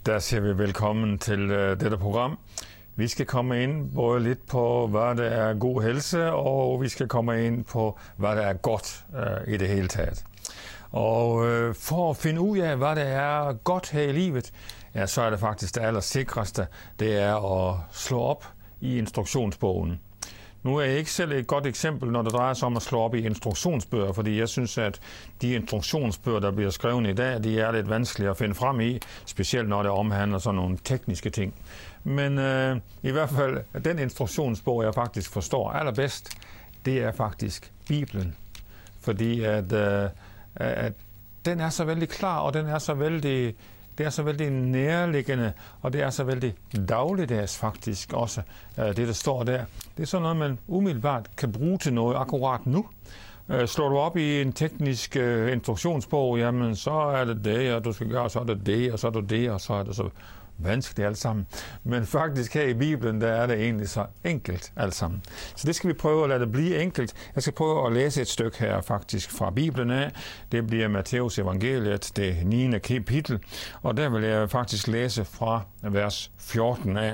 Der siger vi velkommen til dette program. Vi skal komme ind både lidt på, hvad der er god helse, og vi skal komme ind på, hvad der er godt i det hele taget. Og for at finde ud af, hvad der er godt her i livet, ja, så er det faktisk det allersikreste, det er at slå op i instruktionsbogen. Nu er jeg ikke selv et godt eksempel, når det drejer sig om at slå op i instruktionsbøger, fordi jeg synes, at de instruktionsbøger, der bliver skrevet i dag, de er lidt vanskelige at finde frem i, specielt når det omhandler sådan nogle tekniske ting. Men i hvert fald, den instruktionsbog, jeg faktisk forstår allerbedst, det er faktisk Bibelen. Fordi at den er så vældig klar, og den er så vældig... Det er så vældig nærliggende, og det er så vældig dagligdags faktisk også, det der står der. Det er sådan noget, man umiddelbart kan bruge til noget akkurat nu. Slår du op i en teknisk instruktionsbog, jamen så er det det, og du skal gøre, så er det det, og så er det det, og så er det så vanskeligt alt sammen. Men faktisk her i Bibelen, der er det egentlig så enkelt alt sammen. Så det skal vi prøve at lade det blive enkelt. Jeg skal prøve at læse et stykke her faktisk fra Bibelen af. Det bliver Matteus evangeliet, det 9. kapitel. Og der vil jeg faktisk læse fra vers 14 af.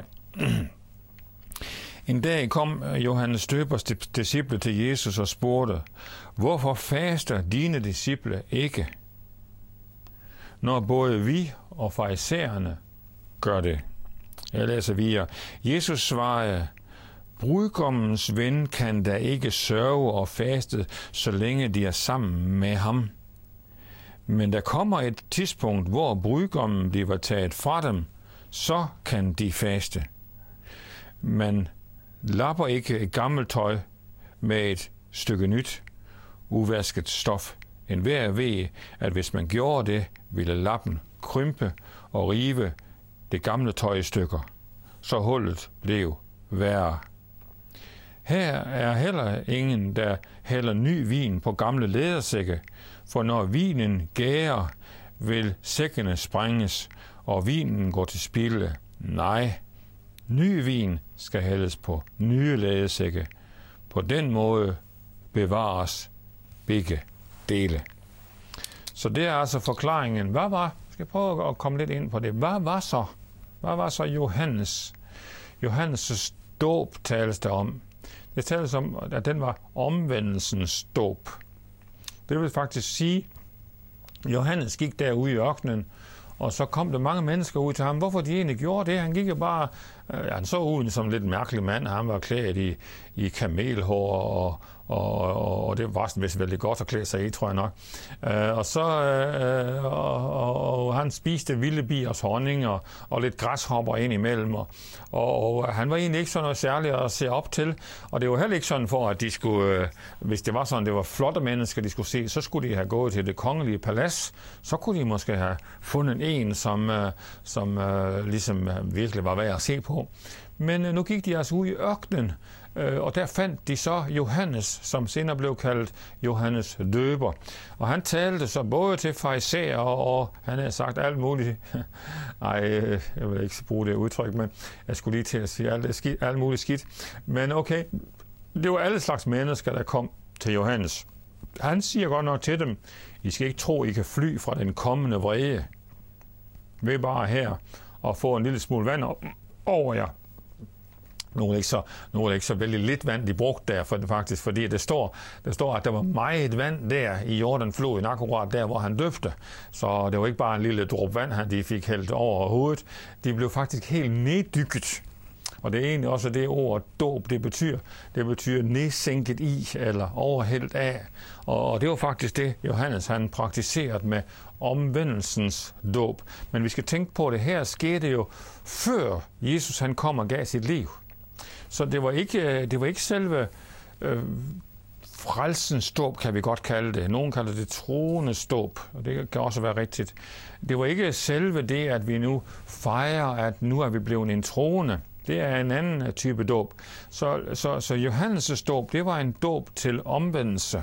En dag kom Johannes Døbers disciple til Jesus og spurgte, hvorfor faster dine disciple ikke, når både vi og farisæerne gør det? Jeg læser videre. Jesus svarede, brudgommens ven kan da ikke sørge og faste, så længe de er sammen med ham. Men der kommer et tidspunkt, hvor brudgommen bliver taget fra dem, så kan de faste. Man lapper ikke et gammelt tøj med et stykke nyt, uvasket stof. Enhver ved, at hvis man gjorde det, ville lappen krympe og rive det gamle tøj i stykker, så hullet blev værre. Her er heller ingen, der hælder ny vin på gamle lædersække, for når vinen gærer, vil sækkene sprænges, og vinen går til spilde. Nej, ny vin skal hældes på nye lædersække. På den måde bevares begge dele. Så det er altså forklaringen. Jeg skal prøve at komme lidt ind på det. Hvad var så Johannes? Johannes' dåb tales der om. Det tales om, at den var omvendelsens dåb. Det vil faktisk sige, at Johannes gik derude i ørkenen, og så kom der mange mennesker ud til ham. Hvorfor de egentlig gjorde det? Han gik jo bare... han så ud som en lidt mærkelig mand. Han var klædt i kamelhår, og det var vist vældig godt at klæde sig i, tror jeg nok. Og han spiste vilde biers honning og lidt græshopper ind imellem. Og han var egentlig ikke sådan noget særligt at se op til. Og det var heller ikke sådan for, at de skulle... hvis det var sådan, det var flotte mennesker, de skulle se, så skulle de have gået til det kongelige palads. Så kunne de måske have fundet en, som ligesom virkelig var værd at se på. Men nu gik de altså ud i ørkenen, og der fandt de så Johannes, som senere blev kaldt Johannes Døber. Og han talte så både til farisæer, og han havde sagt alt muligt. Jeg vil ikke bruge det udtryk, men jeg skulle lige til at sige alt muligt skidt. Men okay, det var alle slags mennesker, der kom til Johannes. Han siger godt nok til dem, I skal ikke tro, I kan fly fra den kommende vrede. Ved bare her og få en lille smule vand over jer. Nu er det ikke så vældig lidt vand, de brugte der, fordi der står, at der var meget vand der i Jordanfloden, akkurat der, hvor han døbte. Så det var ikke bare en lille dråbe vand, de fik hældt over hovedet. De blev faktisk helt neddykket. Og det er egentlig også det ord, dåb, det betyder. Det betyder nedsænket i, eller overhældt af. Og det var faktisk det, Johannes han praktiserede med omvendelsens dåb. Men vi skal tænke på, at det her skete jo før Jesus han kom og gav sit liv. Så det var ikke selve frelsens dåb, kan vi godt kalde det. Nogen kalder det troendes dåb, og det kan også være rigtigt. Det var ikke selve det, at vi nu fejrer, at nu er vi blevet en troende. Det er en anden type dåb. Så Johannes' dåb, det var en dåb til omvendelse.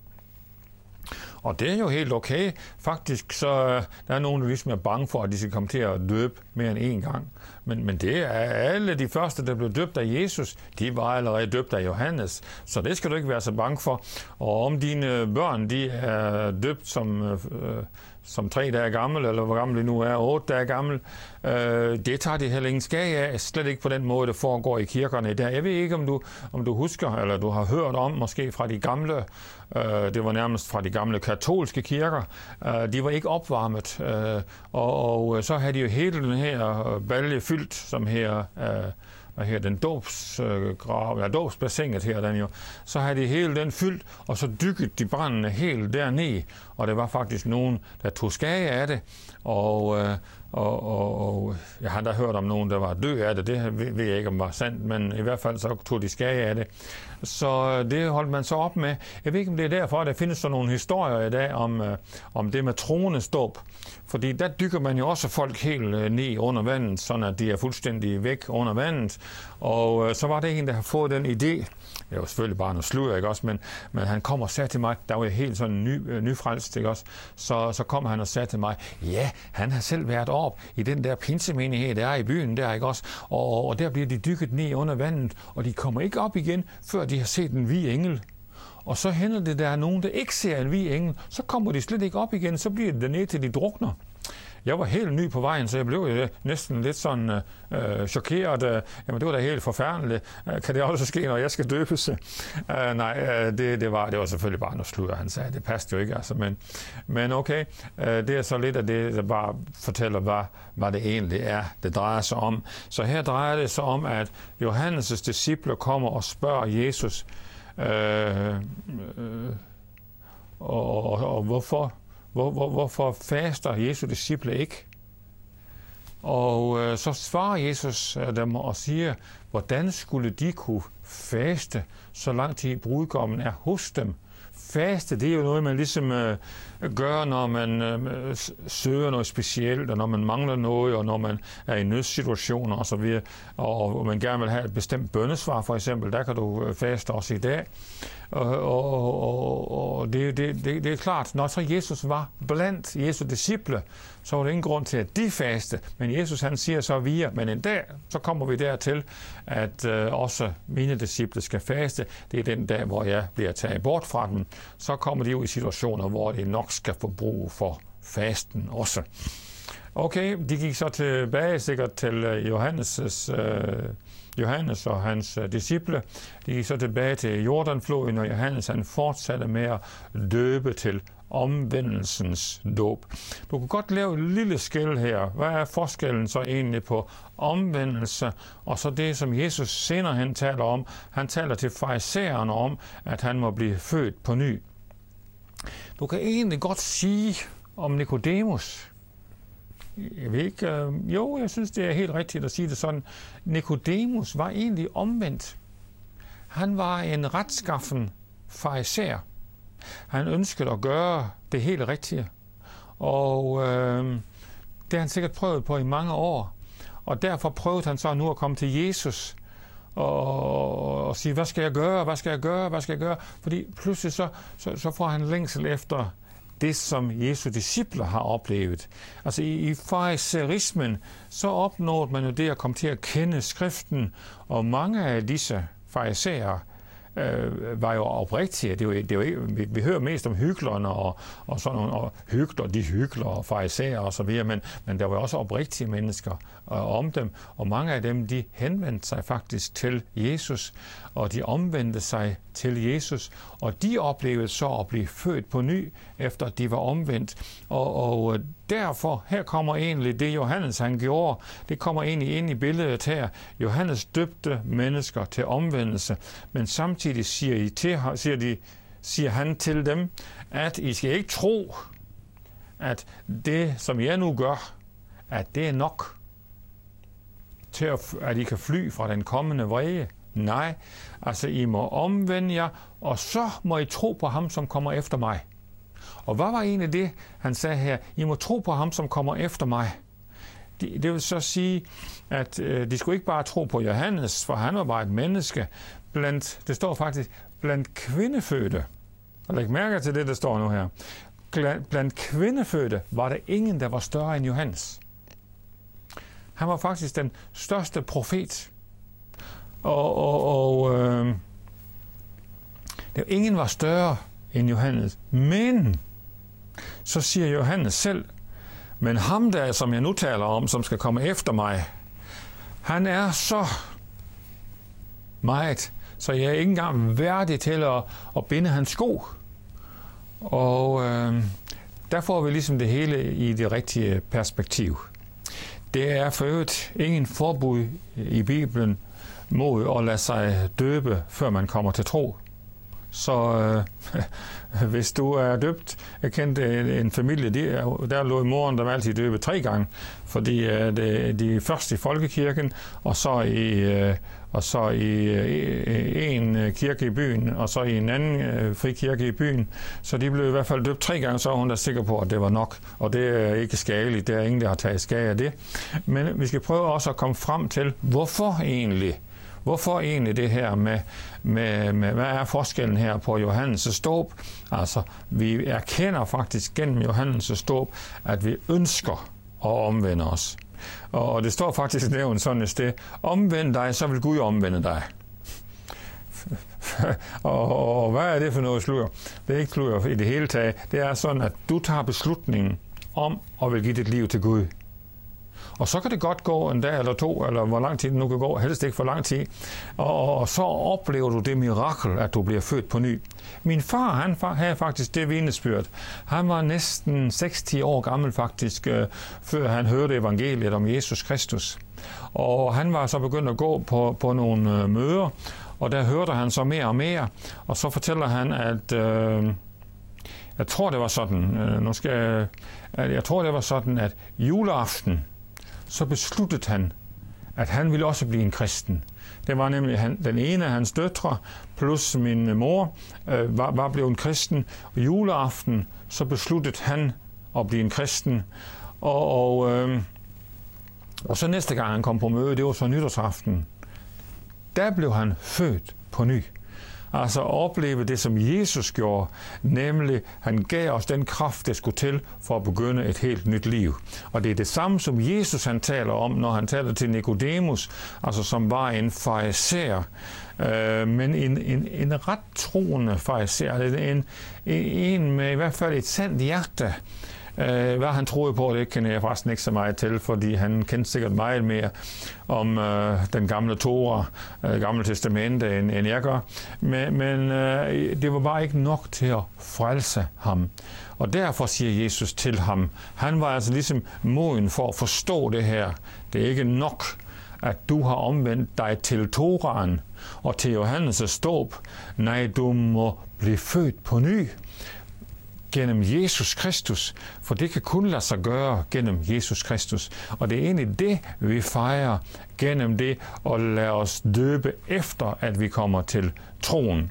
Og det er jo helt okay. Faktisk så der er nogen, der ligesom er bange for, at de skal komme til at døbe mere end en gang. Men det er alle de første, der blev døbt af Jesus, de var allerede døbt af Johannes. Så det skal du ikke være så bange for. Og om dine børn, de er døbt som som 3 dage gammel, eller hvor gammel det nu er, 8 dage gammel, det tager de heller ingen skade af, slet ikke på den måde, det foregår i kirkerne i dag. Jeg ved ikke, om du husker, eller du har hørt om, måske fra de gamle, det var nærmest fra de gamle katolske kirker, de var ikke opvarmet, og så havde de jo hele den her balje fyldt, som her, den dåbsbassinet her, den jo, så havde de hele den fyldt, og så dykkede de brændende helt derned, og det var faktisk nogen, der tog skade af det, og jeg har da hørt om nogen, der var død af det, det ved jeg ikke, om det var sandt, men i hvert fald så tog de skade af det. Så det holdt man så op med. Jeg ved ikke, om det er derfor, at der findes så nogle historier i dag om det med tronesdåb. Fordi der dykker man jo også folk helt ned under vandet, sådan at de er fuldstændig væk under vandet. Og så var det en, der har fået den idé. Det var selvfølgelig bare noget sludder, ikke også? Men han kom og sagde til mig, der var jeg helt sådan nyfrelst, ikke også? Så kom han og sagde til mig, ja, han har selv været op i den der pinsemenighed, der er i byen der, ikke også? Og der bliver de dykket ned under vandet, og de kommer ikke op igen, før de har set en hvid engel. Og så hænder det, der er nogen, der ikke ser en hvid engel, så kommer de slet ikke op igen, så bliver det dernede til de drukner. Jeg var helt ny på vejen, så jeg blev næsten lidt sådan chokeret. Jamen, det var da helt forfærdeligt. Kan det også ske, når jeg skal døbes? Nej, det var selvfølgelig bare noget sludder, han sagde. Det passede jo ikke, altså. Men okay, det er så lidt af det, der bare fortæller, hvad det egentlig er, det drejer sig om. Så her drejer det sig om, at Johannes' disciple kommer og spørger Jesus, og hvorfor faster Jesu disciple ikke? Og så svarer Jesus dem og siger, hvordan skulle de kunne faste, så lang tid brudgommen er hos dem? Faste, det er jo noget, man ligesom gør, når man søger noget specielt, og når man mangler noget, og når man er i nødsituationer og så videre, og man gerne vil have et bestemt bønnesvar, for eksempel, der kan du faste også i dag. Og det er klart, når så Jesus var blandt Jesu disciple, så var det ingen grund til, at de faste. Men Jesus, han siger så videre, men en dag, så kommer vi dertil, at også mine disciple skal faste. Det er den dag, hvor jeg bliver taget bort fra dem. Så kommer de jo i situationer, hvor de nok skal få brug for fasten også. Okay, de gik så tilbage sikkert til Johannes og hans disciple. De gik så tilbage til Jordanfloden, og Johannes han fortsatte med at døbe til omvendelsens dåb. Du kan godt lave et lille skel her. Hvad er forskellen så egentlig på omvendelse og så det, som Jesus senere hen taler om? Han taler til farisæerne om, at han må blive født på ny. Du kan egentlig godt sige om Nikodemus. Jeg ved ikke, jeg synes, det er helt rigtigt at sige det sådan. Nikodemus var egentlig omvendt. Han var en retskaffen farisæer. Han ønskede at gøre det helt rigtige. Og det har han sikkert prøvet på i mange år. Og derfor prøvede han så nu at komme til Jesus og sige, hvad skal jeg gøre? Fordi pludselig så får han længsel efter det, som Jesu discipler har oplevet. Altså i farisæismen, så opnåede man jo det at komme til at kende skriften, og mange af disse farisæere var jo oprigtige. Det er jo ikke, vi hører mest om hyklerne og sådan nogle, og hykler og farisæer og så videre, men der var også oprigtige mennesker om dem, og mange af dem, de henvendte sig faktisk til Jesus, og de omvendte sig til Jesus, og de oplevede så at blive født på ny, efter de var omvendt, og derfor, her kommer egentlig det Johannes han gjorde, det kommer egentlig ind i billedet her. Johannes døbte mennesker til omvendelse, men samtidig siger han til dem, at I skal ikke tro, at det, som jeg nu gør, at det er nok til, at I kan fly fra den kommende vrede. Nej, altså I må omvende jer, og så må I tro på ham, som kommer efter mig. Og hvad var egentlig det, han sagde her? I må tro på ham, som kommer efter mig. Det vil så sige, at de skulle ikke bare tro på Johannes, for han var bare et menneske. Det står faktisk, blandt kvindefødte. Og læg mærke til det, der står nu her. Blandt kvindefødte var der ingen, der var større end Johannes. Han var faktisk den største profet. Ingen var større end Johannes. Men så siger Johannes selv, men ham der, som jeg nu taler om, som skal komme efter mig, han er så meget, så jeg er ikke engang værdig til at binde hans sko. Og der får vi ligesom det hele i det rigtige perspektiv. Det er for øvrigt ingen forbud i Bibelen mod at lade sig døbe, før man kommer til tro. Så hvis du er døbt, jeg kendte en familie, der lå i moren, der var altid døbet 3 gange, fordi de først i folkekirken, og så i en kirke i byen, og så i en anden frikirke i byen. Så de blev i hvert fald døbt 3 gange, så er hun da sikker på, at det var nok. Og det er ikke skadeligt, det er ingen, der har taget skade af det. Men vi skal prøve også at komme frem til, hvorfor egentlig det her med hvad er forskellen her på Johannes' dåb? Altså, vi erkender faktisk gennem Johannes' dåb, at vi ønsker at omvende os. Og det står faktisk nævnt sådan et sted, omvend dig, så vil Gud omvende dig. og hvad er det for noget sludder? Det er ikke sludder i det hele taget. Det er sådan, at du tager beslutningen om at vil give dit liv til Gud. Og så kan det godt gå en dag eller 2, eller hvor lang tid det nu kan gå, helst ikke for lang tid. Og så oplever du det mirakel, at du bliver født på ny. Min far, han havde faktisk det vidnesbyrd. Han var næsten 60 år gammel faktisk, før han hørte evangeliet om Jesus Kristus. Og han var så begyndt at gå på nogle møder, og der hørte han så mere og mere. Og så fortæller han, at jeg tror det var sådan, at juleaften, så besluttede han, at han ville også blive en kristen. Det var nemlig den ene af hans døtre, plus min mor, var blevet en kristen. Og juleaften, så besluttede han at blive en kristen. Og så næste gang han kom på møde, det var så nytårsaften, der blev han født på ny. Altså opleve det, som Jesus gjorde, nemlig han gav os den kraft, der skulle til for at begynde et helt nyt liv. Og det er det samme, som Jesus han taler om, når han taler til Nikodemus, altså som var en farisæer, men en ret troende farisæer, en med i hvert fald et sandt hjerte. Hvad han troede på, det kender jeg forresten ikke så meget til, fordi han kendte sikkert meget mere om den gamle Tora, gamle testamente, end jeg gør. Men det var bare ikke nok til at frelse ham. Og derfor siger Jesus til ham, han var altså ligesom moden for at forstå det her. Det er ikke nok, at du har omvendt dig til Toraen og til Johannes' dåb. Nej, du må blive født på ny gennem Jesus Kristus, for det kan kun lade sig gøre gennem Jesus Kristus. Og det er egentlig det, vi fejrer gennem det at lade os døbe efter, at vi kommer til troen.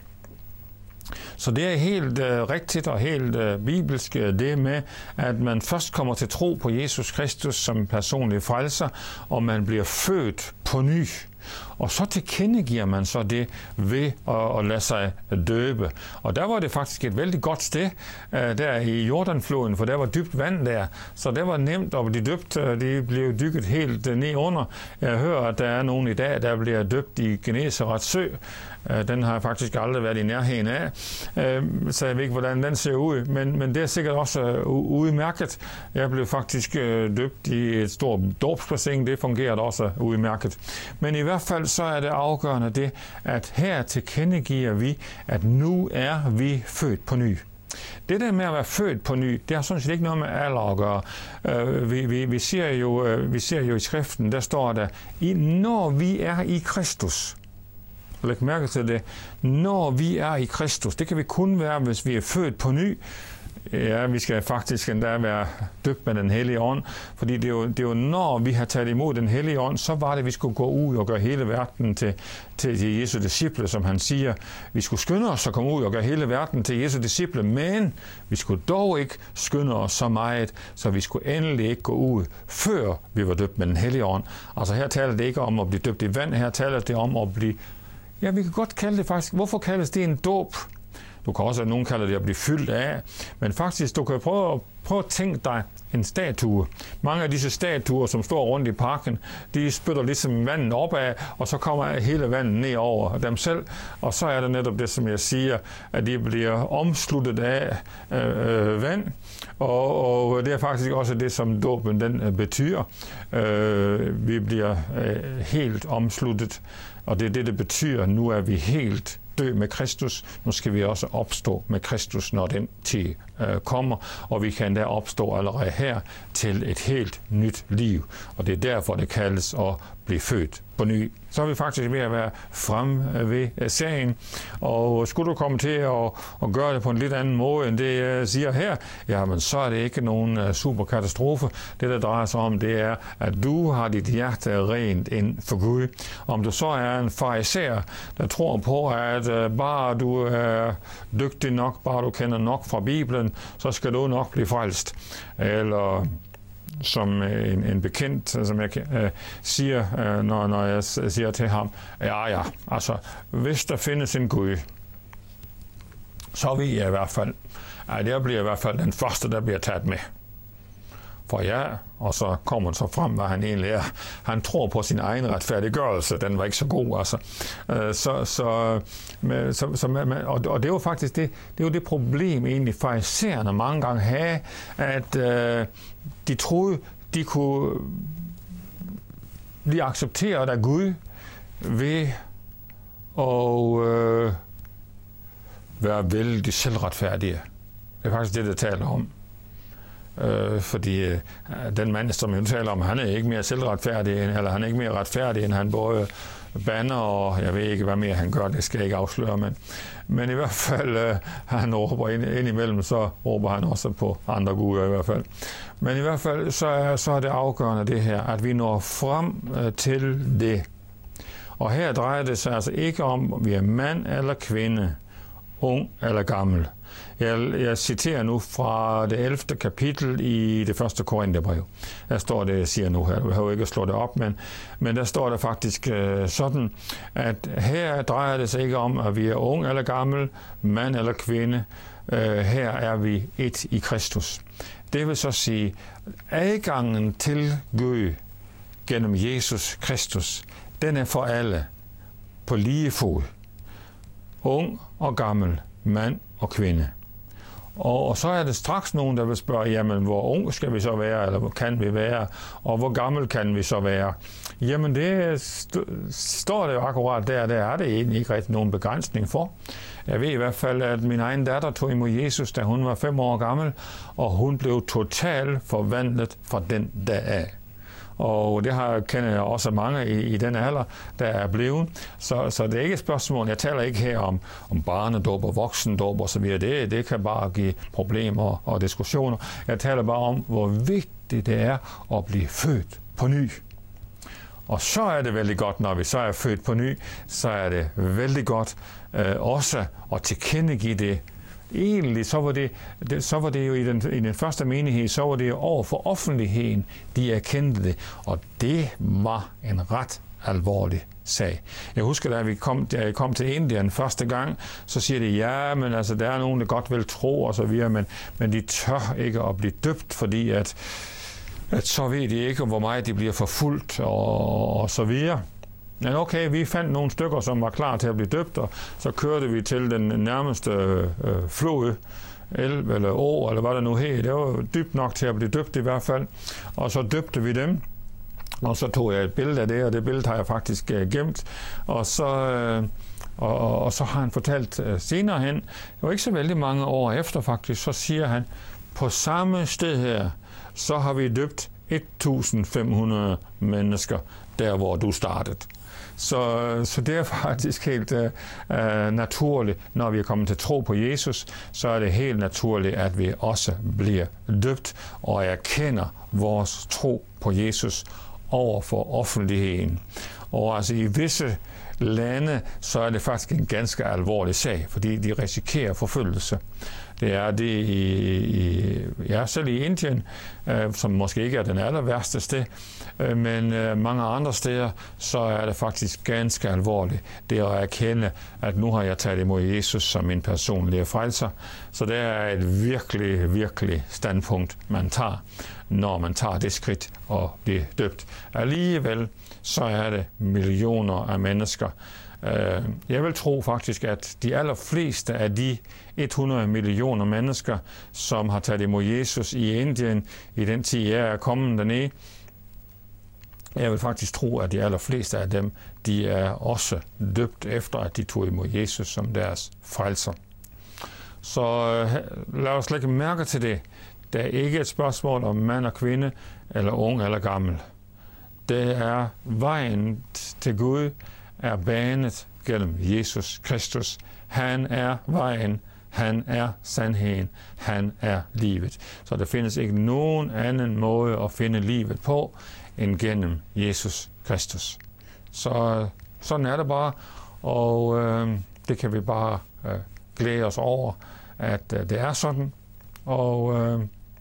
Så det er helt rigtigt og helt bibelsk det med, at man først kommer til tro på Jesus Kristus som personlig frelser, og man bliver født på ny. Og så tilkendegiver man så det ved at lade sig døbe. Og der var det faktisk et vældig godt sted, der i Jordanfloden, for der var dybt vand der, så det var nemt at blive døbt. De blev dykket helt ned under. Jeg hører, at der er nogen i dag, der bliver døbt i Genesaret sø. Den har jeg faktisk aldrig været i nærheden af, så jeg ved ikke, hvordan den ser ud, men det er sikkert også udmærket. Jeg blev faktisk døbt i et stort dåbsbassin, det fungerer også udmærket. Men i hvert fald så er det afgørende det, at her tilkendegiver vi, at nu er vi født på ny. Det der med at være født på ny, det har sådan set ikke noget med alder at gøre. Vi ser jo i skriften, der står der, når vi er i Kristus. Læg mærke til det. Når vi er i Kristus, det kan vi kun være, hvis vi er født på ny. Ja, vi skal faktisk endda være døbt med den hellige ånd, fordi det er jo når vi har taget imod den hellige ånd, så var det, at vi skulle gå ud og gøre hele verden til Jesu disciple, som han siger. Vi skulle skynde os at komme ud og gøre hele verden til Jesu disciple, men vi skulle dog ikke skynde os så meget, så vi skulle endelig ikke gå ud, før vi var døbt med den hellige ånd. Altså her taler det ikke om at blive døbt i vand, her taler det om at blive, ja, vi kan godt kalde det faktisk, hvorfor kaldes det en dåb? Du kan også, at nogen kalder det at blive fyldt af, men faktisk, du kan prøve at tænke dig en statue. Mange af disse statuer, som står rundt i parken, de spytter ligesom vandet opad, og så kommer hele vandet ned over dem selv. Og så er det netop det, som jeg siger, at de bliver omsluttet af vand. Og det er faktisk også det, som dåben den betyder. Vi bliver helt omsluttet, og det er det, det betyder. Nu er vi helt dø med Kristus. Nu skal vi også opstå med Kristus, når den tid kommer, og vi kan da opstå allerede her til et helt nyt liv. Og det er derfor, det kaldes at blive født på ny. Så er vi faktisk ved at være frem ved sagen, og skulle du komme til at gøre det på en lidt anden måde, end det jeg siger her, jamen så er det ikke nogen superkatastrofe. Det, der drejer sig om, det er, at du har dit hjerte rent ind for Gud. Om du så er en farisæer, der tror på, at bare du er dygtig nok, bare du kender nok fra Bibelen, så skal du nok blive frelst. Eller som en bekendt, som jeg siger, når jeg siger til ham, ja, altså, hvis der findes en Gud, så vil jeg i hvert fald, at jeg bliver i hvert fald den første, der bliver taget med. For ja, og så kommer han så frem, hvad han egentlig er. Han tror på sin egen retfærdiggørelse, den var ikke så god, altså. Og det er jo faktisk det er jo det problem egentlig farisæerne mange gange have, at de troede, de kunne blive accepteret af Gud ved at være vældig selvretfærdige. Det er faktisk det, der taler om. Fordi den mand, som jeg taler om, han er ikke mere selvretfærdig, eller han er ikke mere retfærdig, end han både banner, og jeg ved ikke, hvad mere han gør, det skal jeg ikke afsløre, men i hvert fald, han råber ind imellem, så råber han også på andre guder i hvert fald. Men i hvert fald, så er det afgørende det her, at vi når frem til det. Og her drejer det sig altså ikke om, om vi er mand eller kvinde, ung eller gammel. Jeg citerer nu fra det 11. kapitel i det 1. Korintherbrev. Der står det, jeg siger nu her, du behøver ikke at slå det op, men der står der faktisk sådan, at her drejer det sig ikke om, at vi er ung eller gammel, mand eller kvinde. Her er vi et i Kristus. Det vil så sige, adgangen til Gud gennem Jesus Kristus, den er for alle på lige fod. Ung og gammel, mand og kvinde. Og så er det straks nogen, der vil spørge, jamen hvor ung skal vi så være, eller hvor kan vi være, og hvor gammel kan vi så være? Jamen det står det jo akkurat der er det egentlig ikke rigtig nogen begrænsning for. Jeg ved i hvert fald, at min egen datter tog imod Jesus, da hun var 5 år gammel, og hun blev totalt forvandlet fra den dag af. Og det kender jeg også mange i den alder, der er blevet. Så det er ikke et spørgsmål. Jeg taler ikke her om barnedåb og voksendåb og så videre. Det kan bare give problemer og diskussioner. Jeg taler bare om, hvor vigtigt det er at blive født på ny. Og så er det vældig godt, når vi så er født på ny, så er det vældig godt også at tilkendegive det. Egentlig så var det jo i den første menighed, så var det jo over for offentligheden, de erkendte det, og det var en ret alvorlig sag. Jeg husker, da jeg kom til Indien første gang, så siger de, ja, men altså, der er nogen, der godt vil tro og så videre, men de tør ikke at blive døbt, fordi at så ved de ikke, hvor meget de bliver forfulgt og så videre. Men okay, vi fandt nogle stykker, som var klar til at blive døbt, og så kørte vi til den nærmeste flod, elv eller å, eller hvad der nu hed. Det var dybt nok til at blive døbt i hvert fald. Og så døbte vi dem, og så tog jeg et billede af det, og det billede har jeg faktisk gemt. Og så har han fortalt senere hen, det var ikke så vældig mange år efter faktisk, så siger han, på samme sted her, så har vi døbt 1500 mennesker, der hvor du startede. Så det er faktisk helt naturligt, når vi er kommet til tro på Jesus, så er det helt naturligt, at vi også bliver døbt og erkender vores tro på Jesus over for offentligheden. Og altså i visse lande, så er det faktisk en ganske alvorlig sag, fordi de risikerer forfølgelse. Det er det selv i Indien, som måske ikke er den aller værste sted, men mange andre steder, så er det faktisk ganske alvorligt. Det er at erkende, at nu har jeg taget imod Jesus som min personlige frelser. Så det er et virkelig, virkelig standpunkt, man tager, når man tager det skridt og bliver døbt. Alligevel så er det millioner af mennesker. Jeg vil tro faktisk, at de allerfleste af de 100 millioner mennesker, som har taget imod Jesus i Indien, i den tid jeg er kommet dernede, jeg vil faktisk tro, at de allerfleste af dem, de er også døbt efter, at de tog imod Jesus som deres frelser. Så lad os lægge mærke til det. Det er ikke et spørgsmål om mand og kvinde, eller ung eller gammel. Det er vejen til Gud, er banet gennem Jesus Kristus. Han er vejen, han er sandheden, han er livet. Så der findes ikke nogen anden måde at finde livet på, end gennem Jesus Kristus. Så sådan er det bare, og det kan vi bare glæde os over, at det er sådan. Og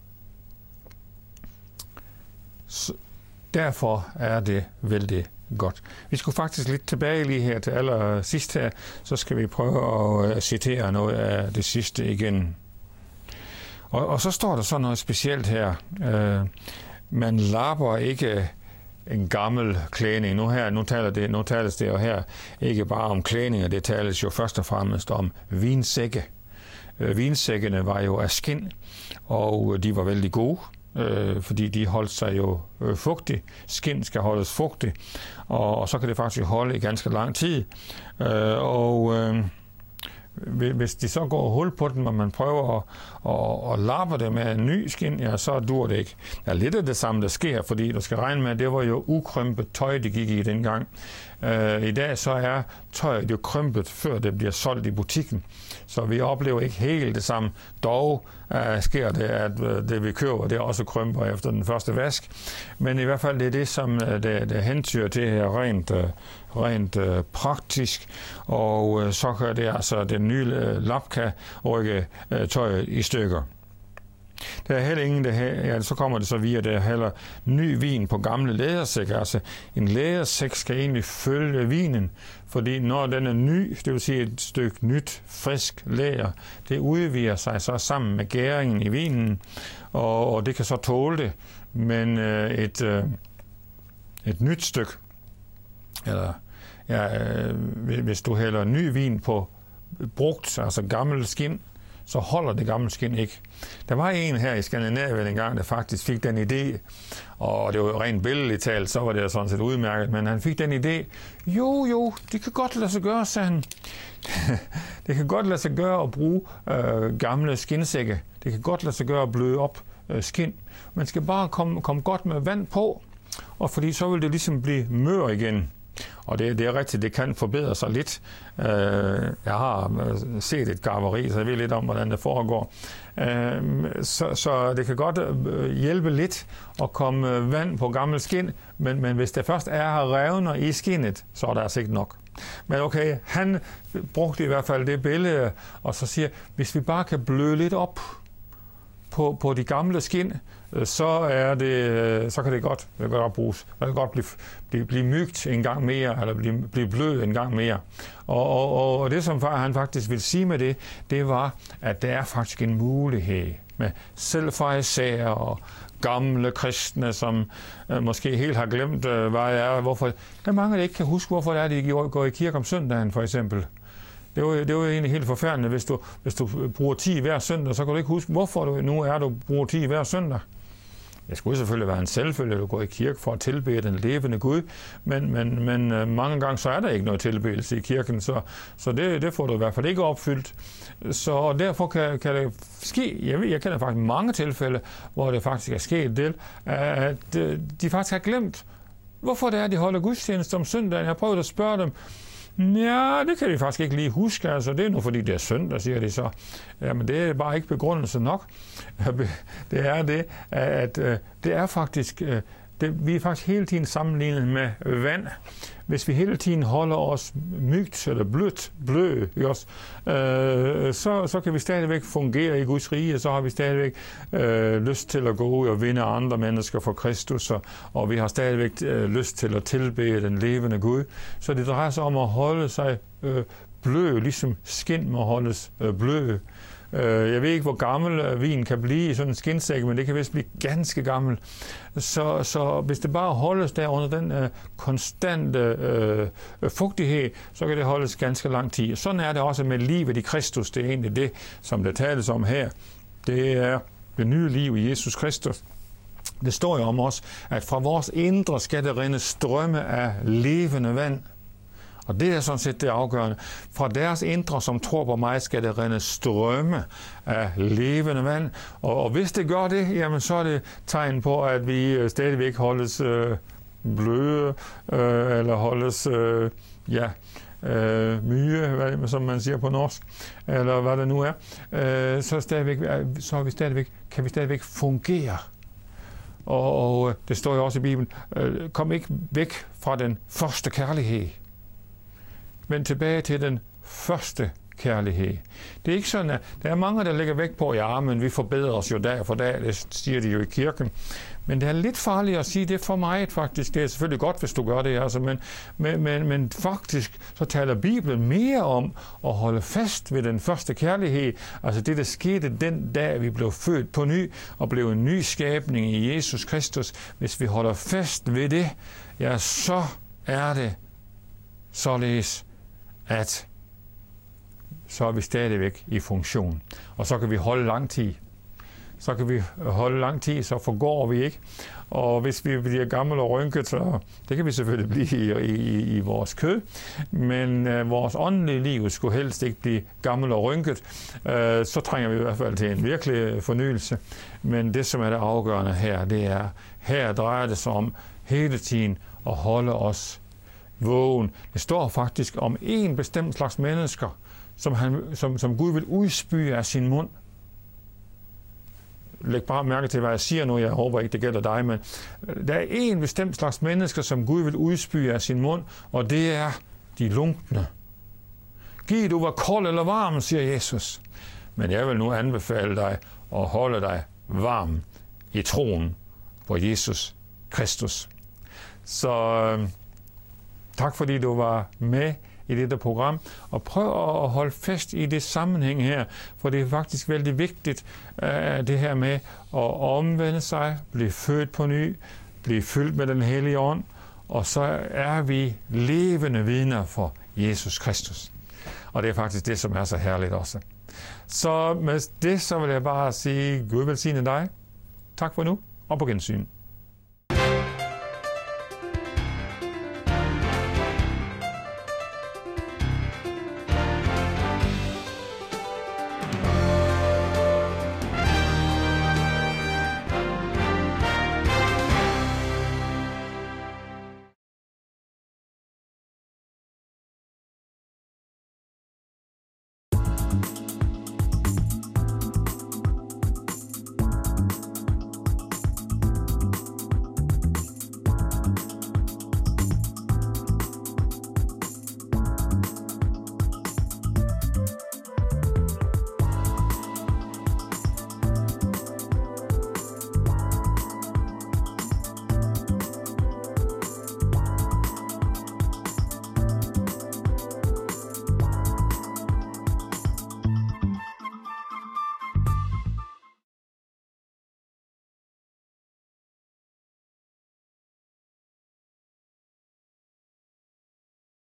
derfor er det vældig godt. Vi skulle faktisk lidt tilbage lige her til allersidst her, så skal vi prøve at citere noget af det sidste igen. Og så står der så noget specielt her. Man lapper ikke en gammel klædning. Nu tales det jo her ikke bare om klædninger, det tales jo først og fremmest om vinsække. Vinsækkene var jo af skind, og de var vældig gode, fordi de holdt sig jo fugtigt. Skind skal holdes fugtigt, og så kan det faktisk holde i ganske lang tid. Hvis de så går hul på den, og man prøver at lappe det med en ny skin, ja, så dur det ikke. Det er lidt af det samme, der sker, fordi du skal regne med, at det var jo ukrympet tøj, det gik i dengang. I dag så er tøjet jo krympet, før det bliver solgt i butikken. Så vi oplever ikke helt det samme. Dog sker det, at det vi køber, det også krymper efter den første vask. Men i hvert fald det er det, som det hentyder til her rent praktisk. Og så kan det altså, den nye lap kan rykke tøjet i stykker. Der er heller ingen, så kommer det så via, der er heller ny vin på gamle lædersækker. Altså en lædersæk skal egentlig følge vinen, fordi når den er ny, det vil sige et stykke nyt, frisk læder, det udvider sig så sammen med gæringen i vinen, og det kan så tåle det. Men et nyt stykke, eller hvis du hælder ny vin på brugt, altså gammel skind, så holder det gamle skind ikke. Der var en her i Skandinavien engang, der faktisk fik den idé, og det var jo rent billedligt talt, så var det sådan set udmærket, men han fik den idé, jo, det kan godt lade sig gøre, sagde han. Det kan godt lade sig gøre at bruge gamle skindsække. Det kan godt lade sig gøre at bløde op skind. Man skal bare komme godt med vand på, og fordi så vil det ligesom blive mør igen. Og det er rigtigt, det kan forbedre sig lidt. Jeg har set et garveri, så jeg ved lidt om, hvordan det foregår. Så det kan godt hjælpe lidt at komme vand på gammel skind, men hvis det først er revner i skindet, så er der altså ikke nok. Men okay, han brugte i hvert fald det billede, og så siger, hvis vi bare kan bløde lidt op på de gamle skind, så kan det godt bruges. Det kan godt blive mygt en gang mere, eller blive blød en gang mere. Og det, som han faktisk ville sige med det var, at der er faktisk en mulighed med selv farisæer og gamle kristne, som måske helt har glemt, hvad det er. Hvorfor. Der er mange, der ikke kan huske, hvorfor det er, de går i kirke om søndagen, for eksempel. Det var jo egentlig helt forfærdeligt. Hvis du bruger 10 hver søndag, så kan du ikke huske, hvorfor du bruger 10 hver søndag. Det skulle selvfølgelig være en selvfølge, at du går i kirke for at tilbede den levende Gud, men mange gange så er der ikke noget tilbedelse i kirken, så det får du i hvert fald ikke opfyldt. Så derfor kan det ske, jeg kender faktisk mange tilfælde, hvor det faktisk er sket det, at de faktisk har glemt, hvorfor det er, de holder gudstjeneste om søndagen. Jeg har prøvet at spørge dem, ja, det kan de faktisk ikke lige huske. Altså, det er nu fordi det er søndag, siger de så. Jamen, det er bare ikke begrundelse nok. Det er det, at det er faktisk... vi er faktisk hele tiden sammenlignet med vand. Hvis vi hele tiden holder os mygt eller blød, så kan vi stadigvæk fungere i Guds rige, så har vi stadigvæk lyst til at gå ud og vinde andre mennesker for Kristus, og vi har stadigvæk lyst til at tilbede den levende Gud. Så det drejer sig om at holde sig blød, ligesom skind må holdes blød. Jeg ved ikke, hvor gammel vin kan blive i sådan en skindsæk, men det kan vist blive ganske gammel. Så hvis det bare holdes der under den konstante fugtighed, så kan det holdes ganske lang tid. Sådan er det også med livet i Kristus. Det er egentlig det, som der tales om her. Det er det nye liv i Jesus Kristus. Det står jo om os, at fra vores indre skal der rinde strømme af levende vand. Og det er sådan set det afgørende. Fra deres indre, som tror på mig, skal der rinde strømme af levende vand. Og hvis det gør det, jamen så er det tegn på, at vi stadigvæk holdes bløde, eller holdes, myge, som man siger på norsk, eller hvad det nu er, kan vi stadigvæk fungere. Og det står jo også i Bibelen, kom ikke væk fra den første kærlighed, men tilbage til den første kærlighed. Det er ikke sådan, at der er mange, der lægger vægt på, ja, men vi forbedrer os jo dag for dag, det siger de jo i kirken. Men det er lidt farligt at sige det for meget, faktisk. Det er selvfølgelig godt, hvis du gør det, altså, men faktisk så taler Bibelen mere om at holde fast ved den første kærlighed, altså det, der skete den dag, vi blev født på ny og blev en ny skabning i Jesus Kristus. Hvis vi holder fast ved det, ja, så er det således, at så er vi stadigvæk i funktion. Og så kan vi holde lang tid. Så forgår vi ikke. Og hvis vi bliver gamle og rynket, så det kan vi selvfølgelig blive i vores kød, men vores åndelige liv skulle helst ikke blive gammel og rynket. Så trænger vi i hvert fald til en virkelig fornyelse. Men det, som er det afgørende her, det er, her drejer det sig om hele tiden at holde os vågen. Det står faktisk om en bestemt slags mennesker, som Gud vil udspyge af sin mund. Læg bare mærke til, hvad jeg siger nu. Jeg håber ikke, det gælder dig, men der er en bestemt slags mennesker, som Gud vil udspyge af sin mund, og det er de lunkne. Giv du var kold eller varm, siger Jesus. Men jeg vil nu anbefale dig at holde dig varm i troen på Jesus Kristus. Så tak fordi du var med i dette program, og prøv at holde fast i det sammenhæng her, for det er faktisk vældig vigtigt, det her med at omvende sig, blive født på ny, blive fyldt med den hellige ånd, og så er vi levende vidner for Jesus Kristus. Og det er faktisk det, som er så herligt også. Så med det, så vil jeg bare sige, Gud velsigne dig. Tak for nu, og på gensyn.